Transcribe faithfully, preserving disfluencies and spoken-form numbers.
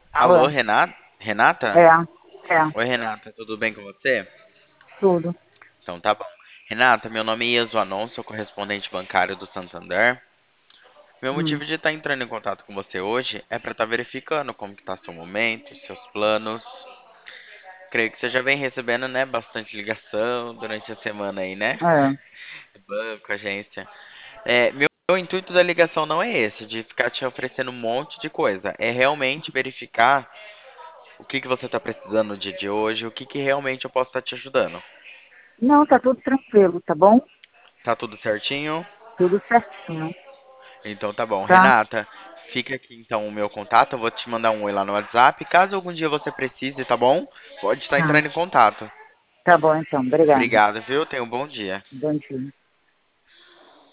Alô, Alô, Renata? Renata? é, é, Oi, Renata, tudo bem com você? tudo. Então tá bom. Renata, meu nome é Ieso Anon, sou correspondente bancário do Santander. Meu Hum. motivo de estar entrando em contato com você hoje é para estar verificando como que tá seu momento, seus planos. Creio que você já vem recebendo, né, bastante ligação durante a semana aí, né? É. Banco, agência. É, meu, meu intuito da ligação não é esse, de ficar te oferecendo um monte de coisa. É realmente verificar o que que você está precisando no dia de hoje, o que que realmente eu posso estar te ajudando. Não, tá tudo tranquilo, tá bom? Tá tudo certinho? Tudo certinho, Então tá bom. tá? Renata, fica aqui então o meu contato, eu vou te mandar um oi lá no WhatsApp. Caso algum dia você precise, tá bom? Pode estar Tá. entrando em contato. Tá bom então, obrigada. Obrigado, viu? Tenha um bom dia. Bom dia.